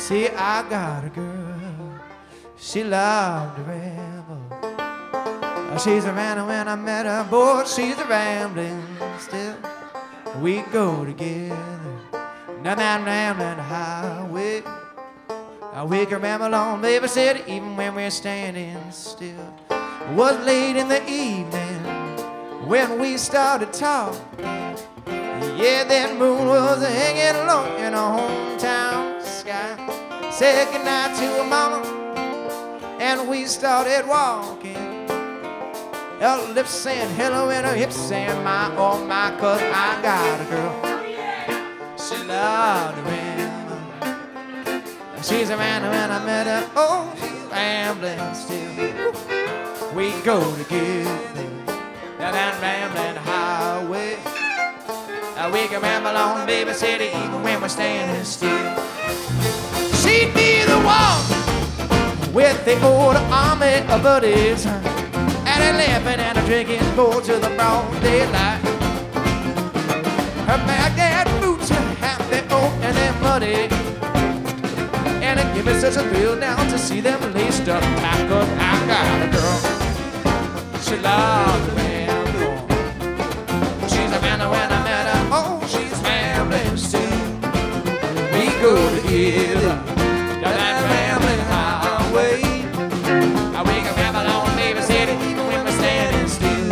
See, I got a girl, she loved to ramble. She's a rambling when I met her, boy, she's a rambling still. We go together down that rambling highway. We can ramble on, baby, said, even when we're standing still. It was late in the evening when we started talking. Yeah, that moon was hanging low in our hometown sky. Said goodnight to her mama, and we started walking. Her lips saying hello and her hips saying my, oh my, 'cause I got a girl. She loved to ramble. She's a man when I met her, oh, she's rambling still. We go together down that rambling highway. We can ramble on, baby, city, even when we're standing still. She'd be the one with the old army of buddies, and a laughing and a drinking go to the broad daylight. Her Baghdad boots are half their old and they're muddy, and it give me such a thrill now to see them laced up back up. I got a girl, she loves the ramble. She's a man when I met her, oh, she's rambling still. We go together down that rambling highway. We can ramble on, baby, city, even when we're standing still.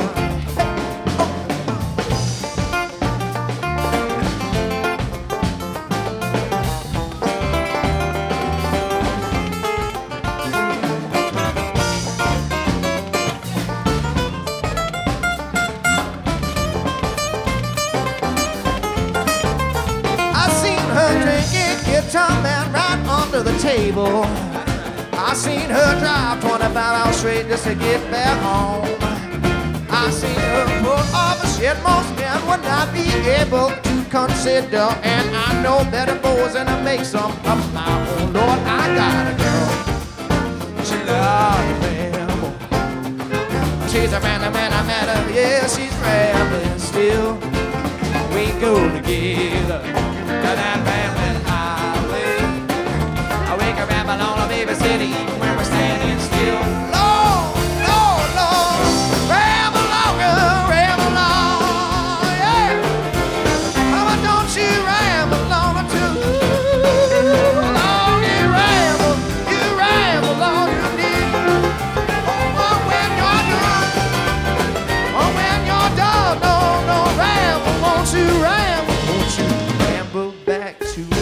I seen her drinking guitar man right under the table. I seen her drive 25 hours straight just to get back home. I seen her pull off a shit most men would not be able to consider. And I know better boys than to make some of my own. Lord, I got a girl, she loves to ramble. She's a rambling when I met her, yeah, she's rambling still. We go together down that rambling highway. We can ramble on a baby city even when we're standing still. Lord, Lord, Lord, ramble on, yeah. Mama, don't you ramble on too. Lord, you ramble on, you need. Oh, when you're done, no, ramble, won't you ramble back to me.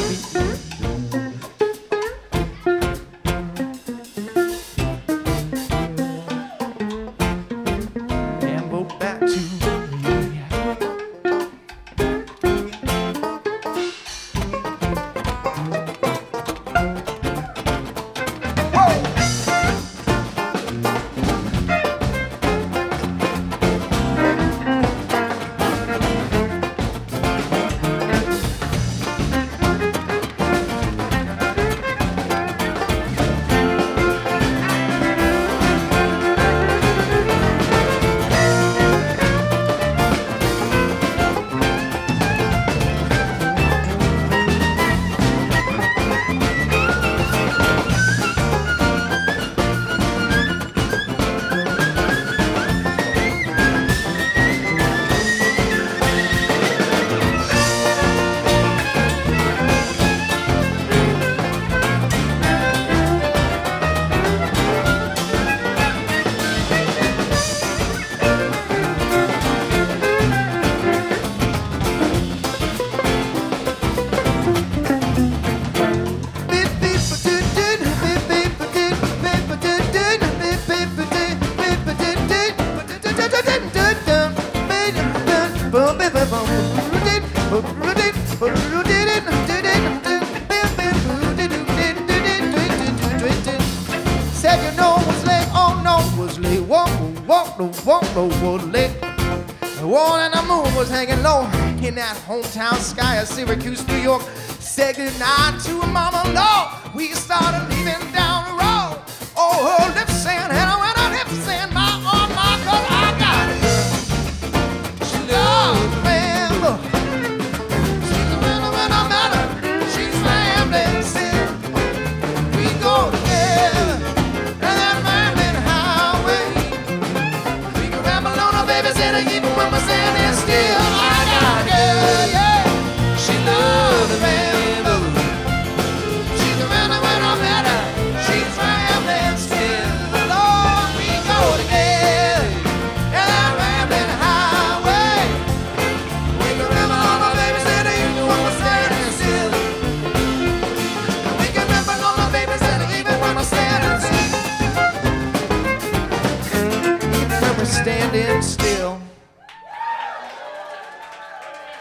Said you know was late, oh no was late. Walk was late. The one and the moon was hanging low in that hometown sky of Syracuse, New York. Said goodnight to her mama, Lord. We started leaving down the road. Oh, her lips saying hello.